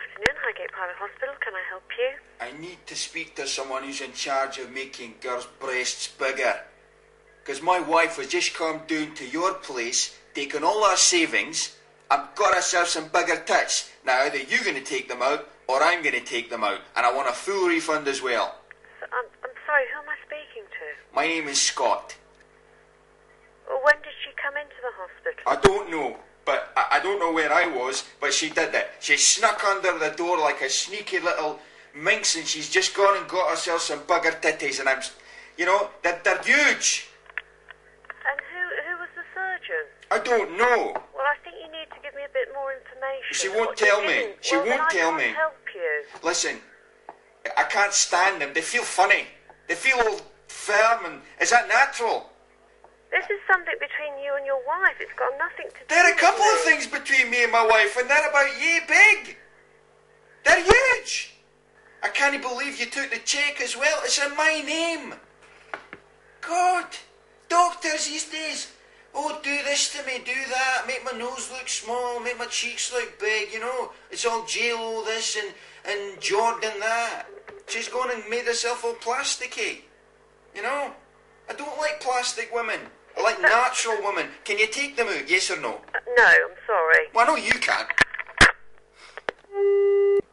afternoon, Highgate Private Hospital. Can I help you? I need to speak to someone who's in charge of making girls' breasts bigger. Because my wife has just come down to your place, taken all our savings, and got herself some bigger tits. Now, either you're going to take them out, or I'm going to take them out. And I want a full refund as well. I'm sorry, who am I speaking to? My name is Scott. Well, when did she come into the hospital? I don't know. But I don't know where I was, but she did it. She snuck under the door like a sneaky little minx, and she's just gone and got herself some bugger titties, and they're huge. And who was the surgeon? I don't know. Well, I think you need to give me a bit more information. She won't tell me. She won't tell me. I can't help you. Listen, I can't stand them. They feel funny. They feel all firm, and is that natural? This is something between you and your wife. It's got nothing to do with There are a couple of me. things between me and my wife, and they're about yay big. They're huge. I can't believe you took the cheque as well. It's in my name. God, doctors these days. Oh, do this to me, do that, make my nose look small, make my cheeks look big, It's all J-Lo this and Jordan that. She's gone and made herself all plasticky, I don't like plastic women. I like natural women. Can you take them out, yes or no? No, I'm sorry. Well, I know you can't.